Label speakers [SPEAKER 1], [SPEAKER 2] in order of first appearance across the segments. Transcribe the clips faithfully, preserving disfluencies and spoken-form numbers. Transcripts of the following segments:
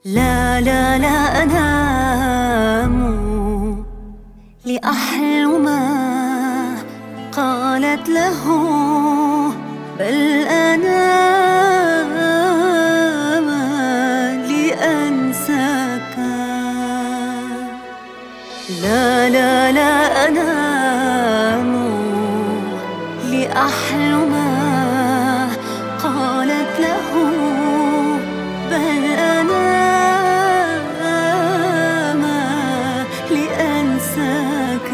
[SPEAKER 1] لا لا لا أنام لأحلم ما قالت له، بل أنام لأنساك. لا لا لا أنام لأحلم ما قالت له، بل أنام لأنساك.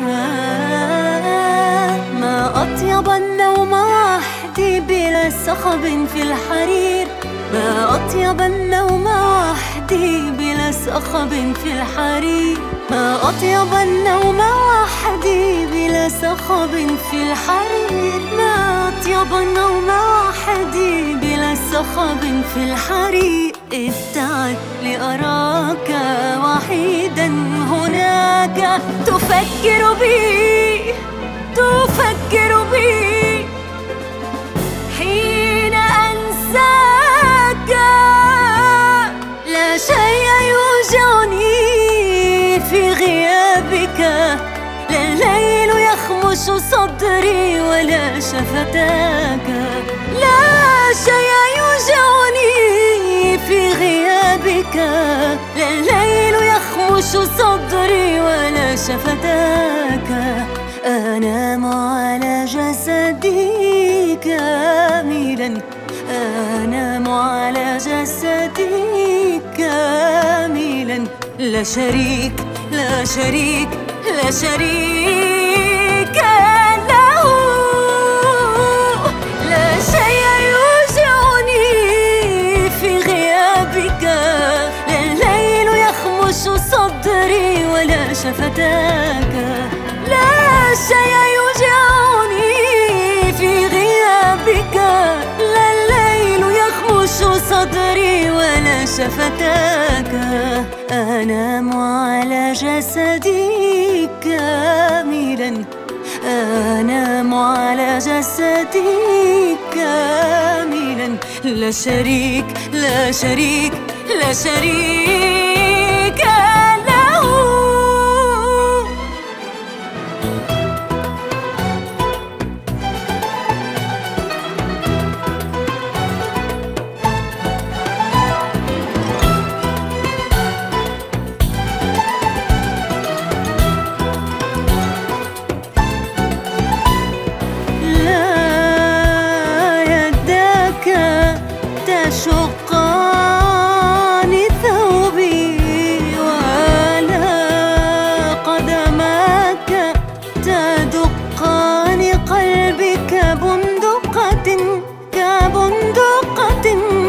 [SPEAKER 1] ما أطيب النوم وحدي بلا صخب في الحرير، ما أطيب النوم وحدي بلا صخب في الحرير، ما أطيب النوم وحدي بلا صخب في الحرير، ما أطيب النوم وحدي بلا صخب في الحرير. ابتعد لأراك وحيدا هناك، تفكر بي تفكر بي حين أنساك. لا شيء يوجعني في غيابك، لا الليل يخمش صدري ولا شفتاك. لا شيء يوجعني في غيابك، لا الليل يخمش صدري ولا شفتاك. أنام على جسدي كاملا، أنام على جسدي كاملا، لا شريك لا شريك لا شريك له. لا شيء يوجعني في غيابك، لا الليل يخمش صدري ولا شفتاك. لا شيء يوجعني في غيابك، لا الليل يخمش صدري ولا شفتاك. أنام على جسدي كاملا، أنام على جسدي كاملا، لا شريك لا شريك لا شريك له. تشقان ثوبي ولا قدماك تدقان قلبي كبندقة كبندقة.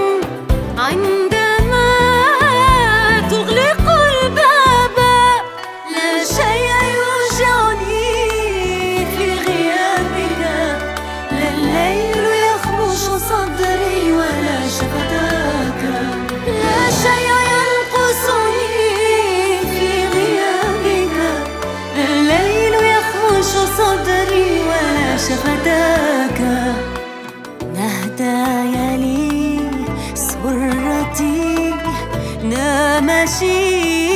[SPEAKER 1] عندما تغلق الباب لا شيء يوجعني في غيابك، لا الليل يخمش صدري ولا شفتاك. لا شيء ينقصني في غيابك، الليل يخمش صدري ولا شفتاك. نهداي لي سرتي نامشي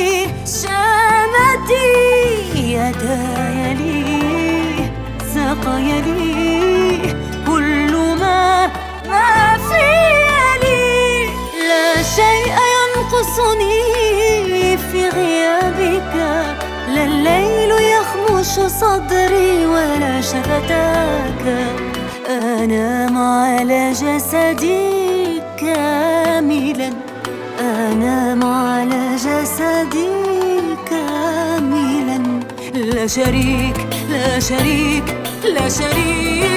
[SPEAKER 1] شامتي، يداي لي ساقي لي كل ما ما في لي. لا شيء ينقصني في غيابك، لا الليل يخمش صدري ولا شفتاك. أنام على جسدي كاملا، أنام على جسدي كاملا، لا شريك لا شريك لا شريك